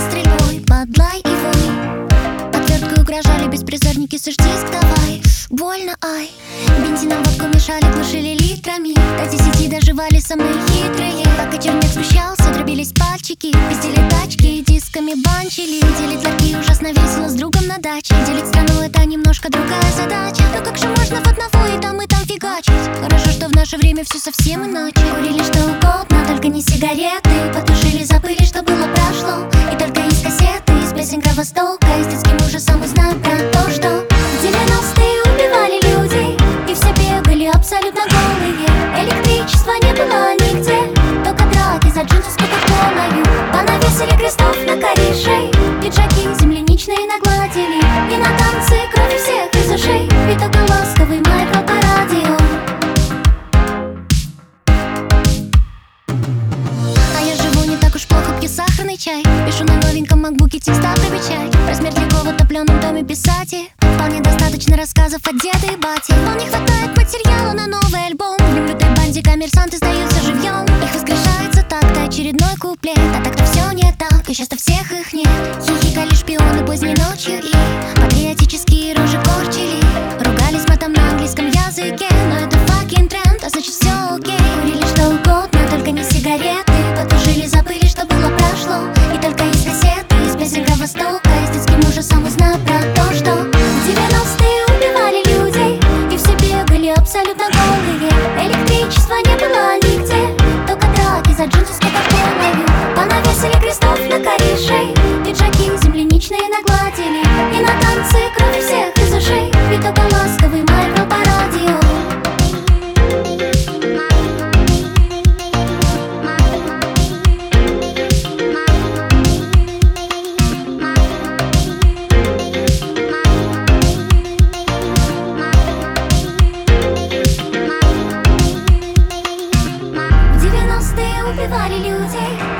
стрельбой, подлай и вой. Отверткой угрожали беспризорники, сышь диск давай. Больно, ай. Бензином водку мешали, глушили литрами. До 10 доживали самые хитрые. Пока черняк смущался, дробились пальчики. Пиздили тачки, дисками банчили. Делить ларьки ужасно весело с другом на даче. Делить страну — это немножко другая задача. Но как же можно в одного и там фигачить? Хорошо, что в наше время все совсем иначе. Курили что угодно, только не сигареты. Потушили, забыли, что было, прошло. И только из кассеты, из песен Кровостока, и с детским ужасом узнать про то, что в 90-е убивали людей, и все бегали абсолютно голые. Электричества не было нигде, только драки за джинсы с кока-колою. Понавесили крестов на корешей, пиджаки земляничные нагладили. И на танцы кровь всех из ушей, и только ласковый майкро по радио. А я живу не так уж плохо, пью сахарный чай. Пишу на новеньком макбуке текста про печать. Размер легкого в отопленном доме писать. Вполне достаточно рассказов от деда и бати. Но не хватает материала на новый альбом. В немлютой банде коммерсанты сдаются живьем. Их воскрешается так-то очередной куплет. А так-то все не так, и часто всех их нет. Хихикали шпионы поздней ночью и патриотические рожи корчили. Ругались матом на английском языке, но это fucking тренд, а значит все окей. Курили что угодно, только не сигарет.